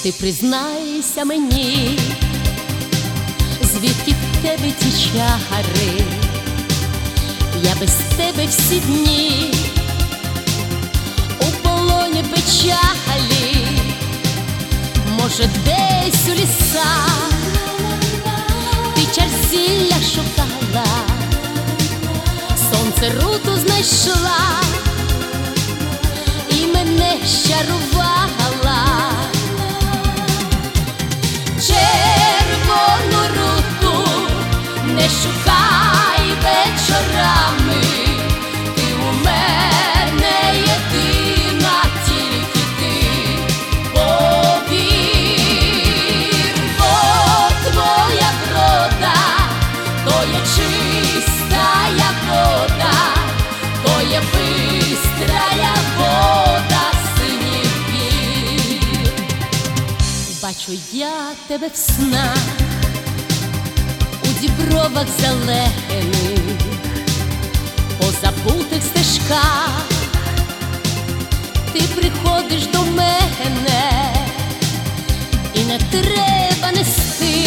Ти признайся мені, звідки в тебе ті чари? Я без тебе всі дні у полоні печалі. Може, десь у лісах ти чар зілля шукала, сонце руту знайшла і мене щарувала. Червону руту не шукай вечорами, ти у мене єдина, тільки ти. Повір, бо твоя врода то є чистая вода, то є бистрая вода синіх гір. Бачу я тебе в снах, у дібровах зелених, по забутих стежках. Ти приходиш до мене, і не треба нести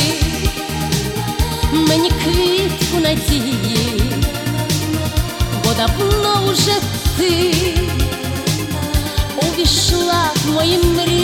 мені квітку надії, бо давно уже ти увійшла в мої мрії.